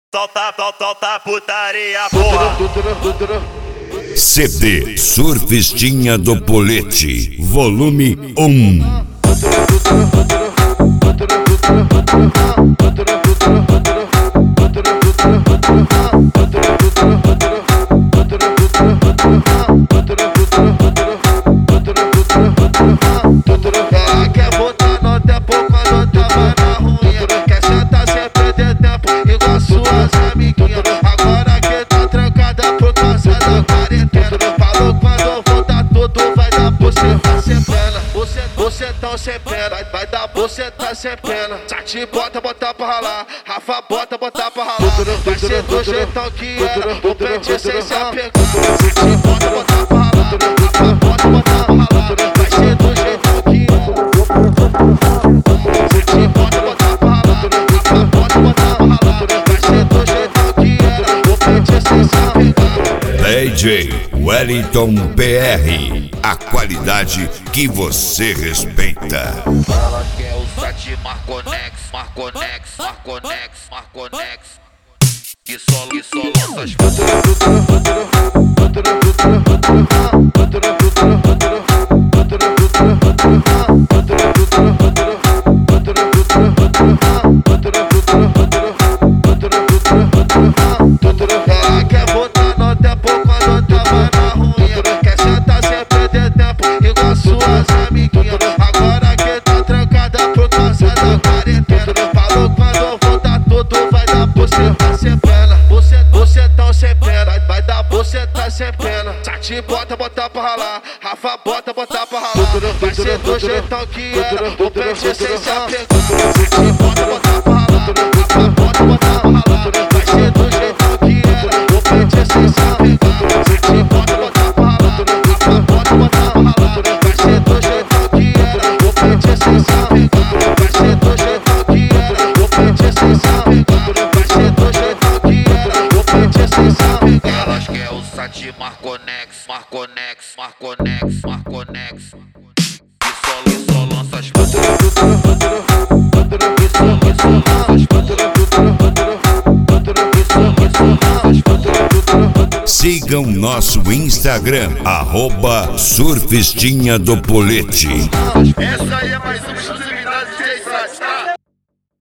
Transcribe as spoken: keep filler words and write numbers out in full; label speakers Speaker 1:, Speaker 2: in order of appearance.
Speaker 1: Solta, solta, solta putaria, porra.
Speaker 2: C D Surfistinha do Polete, volume um.
Speaker 3: Ela quer voltar no tempo quando tava na ruim. Quer sentar sem perder tempo igual suas amiguinhas. Agora que tá trancada por causa da quarentena. Falou quando voltar tudo vai dar buceta sem pena. Você, você tão sem pena, vai, vai dar buceta sem pena. Sati bota, bota pra ralar, Rafa bota, bota pra ralar. Vai ser do jeitão que era, o pente sem se apegar. Sati bota, bota pra ralar, Rafa bota, bota pra ralar. Vai ser do jeitão que era. Sati bota, bota pra ralar, Rafa bota, bota pra ralar. Vai ser do jeitão que era, o pente sem se apegar.
Speaker 2: D J Wellington P R, a qualidade que você respeita.
Speaker 3: Ela quer o Sati Marconex, Marconex, Marconex, Marconex. E só, e só lança as Ela quer voltar no tempo quando tava na ruim. Quer sentar sem perder tempo igual suas amiguinhas. Agora que tá trancada por causa da quarentena. Falou quando voltar tudo vai dar buceta sem pena. Você, você tão sem pena, vai, vai dar buceta sem pena. Sati bota, bota pra ralar, Rafa bota, bota pra ralar. Vai ser do jeitão que era, o pente sem se apegar. Sati bota, bota pra ralar, Rafa bota, bota pra ralar. Vai ser do jeitão que era, o pente sem se apegar. Sati bota, bota pra ralar, Rafa bota, bota pra ralar. Vai ser do jeitão que era, o pente sem se apegar. Vai ser do jeitão que era, o pente sem se apegar. Vai ser do jeitão que era, o pente sem se apegar. Elas quer o Sati Marconex, Marconex, Marconex, Marconex. E só, e só lança as putas. E só, e só lança as putas. E só, e só lança as putas.
Speaker 2: Sigam nosso Instagram, arroba Surfistinha do Polete.
Speaker 1: Essa aí é mais uma